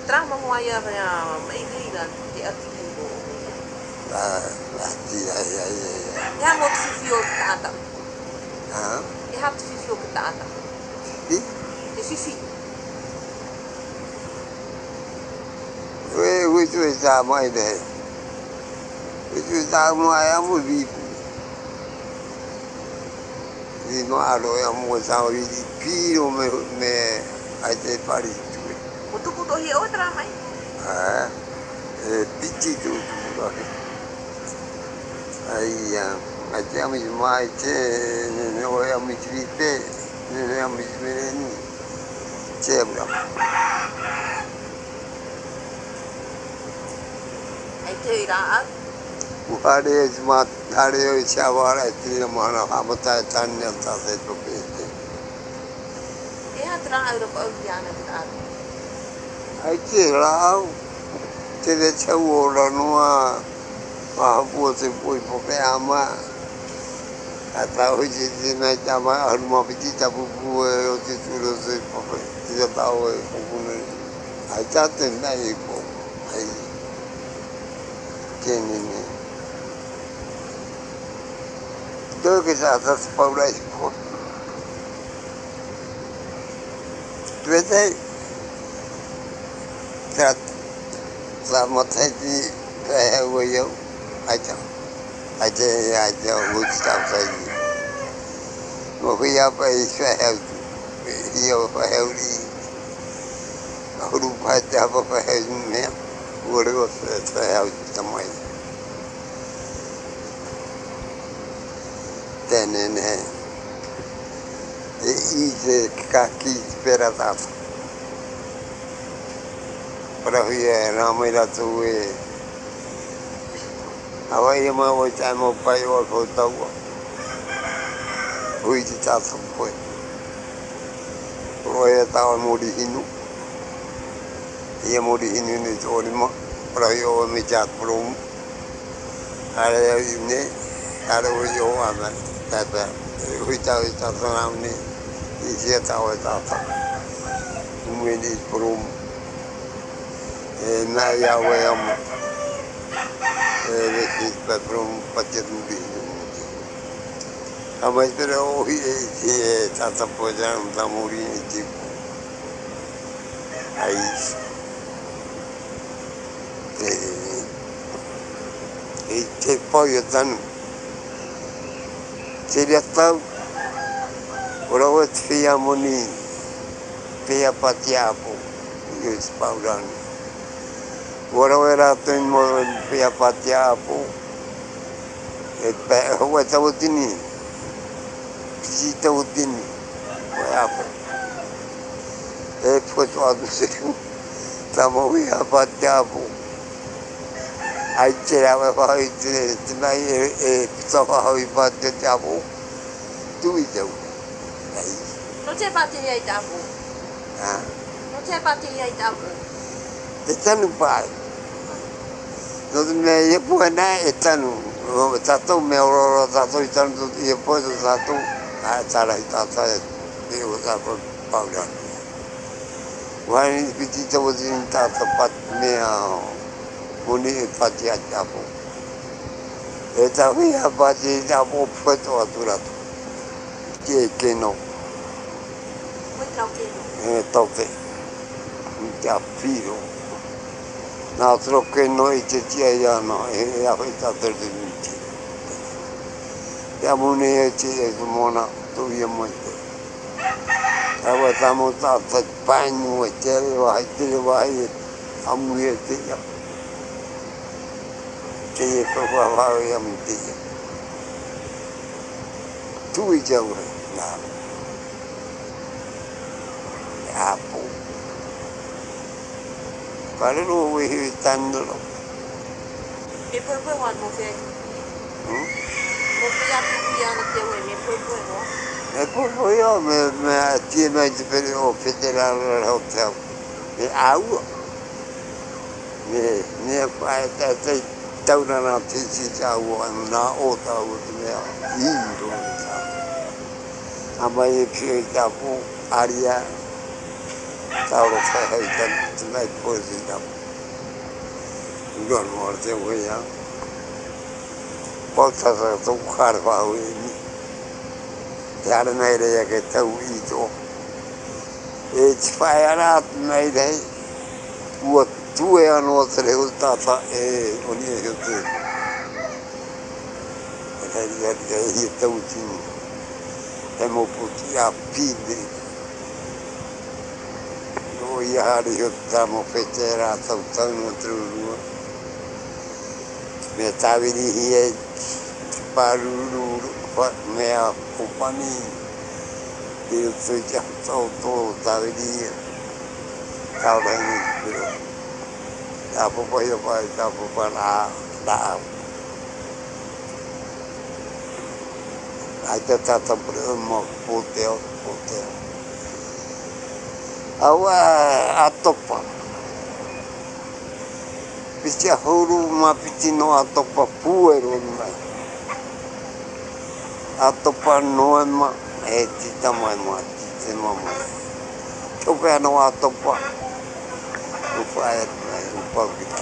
trama mo aya kaya maigilan di artikin ko. Ya mo fifio tata. Ha? Ya hat fifio tata. Di? Ya fifi. Which was my day. Which was my movie. Di no alo mo sa ori di piro me ai te pari tu. Kutu hi otra mai. Pichi tu tu. Ai ai te ami mai te ne o ami vite ne ami veni. Cebra. Ai te ira. Uare smart are chavara tira mana hamata tanya ta se to pete. Ya tra iro ko yana tra. Ai te lao te de chau ora noa a po se poi po pe ama ata hoje de na chama arma piti tabu o te tulo se po te ta o ko ne ai ta te nai po ai ke ne do que já está se paura po Tuete sa matai di yo aja wo sta sai mo ya pa isa yo pa ri ru pa ta pa me wo ro sa tamai tenene e kaki speratata para hoje não me dá tu agora eu vou chamar meu pai ou voltar hoje está só foi hoje está morrendo e morrendo nem olhamos para eu me já pronto agora eu nem agora eu amo tá hoje está só não nem e já está me pronto na ya wem le prom patirudi amai pero e tata poja un tamuri ti ai e te poi tan seria tau ora o fia moni fia patiapo io spaurano ora era tenmo pia patiapo e pe ho tawtini si tawtini apo e foto aduse tamo pia patiapo ai c'era vai mai e so vai patiapo tu i tau Non c'è batteria ai tabu. Non c'è batteria ai tabu. E tanu pai. No me ye puena e tanu. O tato me oro tato i tanu e poi tato a tsara i tata e o tato paura. Wani piti to din tata pat me a uni e pati a tapo. E ta mi a pati tapo foto aturato. Che no. Poi trauchino. Toke. Ya filo. Altro che noi che ci aiano e a questa terminci. Siamo uniti e mona tu via molto. Ora siamo stati bagno e te vai a muovere ya. Che proprio va via mentira. Tu i già na. Apo. Kalau lu hitan dulu. E poi quando sei. Mo pia tu ya na te we me poi no. E poi io me tiene per il federale hotel. E au. Ne fai te tauna na tisi jau na o tau me indo. Ama e que tapu aria tao lo fai hai tan nai poesi da gon morte we ya porta sa to khar fa we ni ya nai re ya ke tau I to e fai ara nai dai o tu e ano tre o tata e oni e te e tau ti e mo puti a pide no ia ri o tamo fetera tau tau no truru me taviri e paruru me a compani e o já tau to taviri tau dai ni pero a popo io poi da popo da ai tata mo poteo awa atopa picha huru ma pitino atopa puero mai atopa noema e tita mai ma tita mama tope no atopa o fai o palpita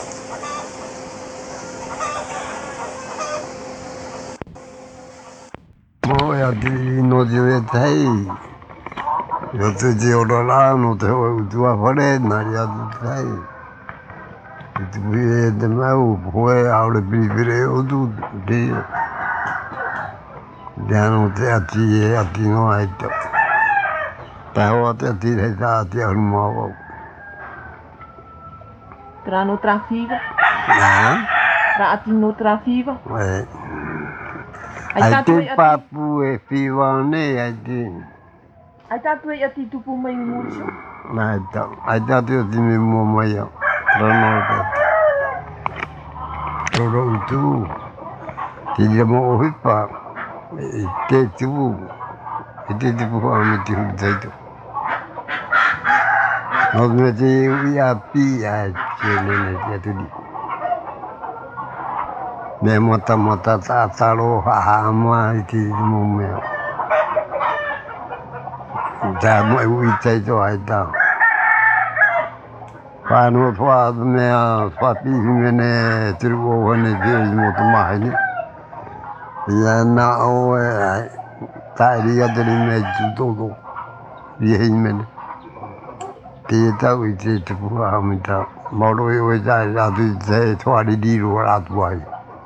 mo ya di no di tai yo te di ora no te o tu a fare na ya tai tu vi de mau foi aule vivere o tu di no te ati no ai to ta o te ati re ta ati al mo tra no trafiva tra ati no trafiva ai te papu e fiwa ne ai te ai tatu e ati tupu mai mucho ai ta te ati me mo mai ya trono toro tu ti le mo hipa te tu te pu ami ti hu dai to no me te ia pi a che ne ya tu di me mota ta ro ha ma ti mo me da mo i te to ai da pa no fa me fa pi me ne tru o ne de mo to ma ni ya na o ta ri ya de me tu to ye me te ta wi te pu a mi ta mo ro yo ja ya tu te to ri di ro ra tu ai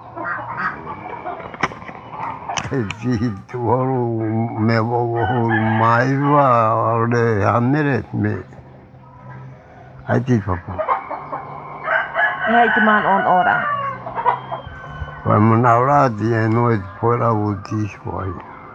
ji tu ro me bo mai va ore amere me ai ti papa hai te man on ora va mo na ora di no e fuera u ti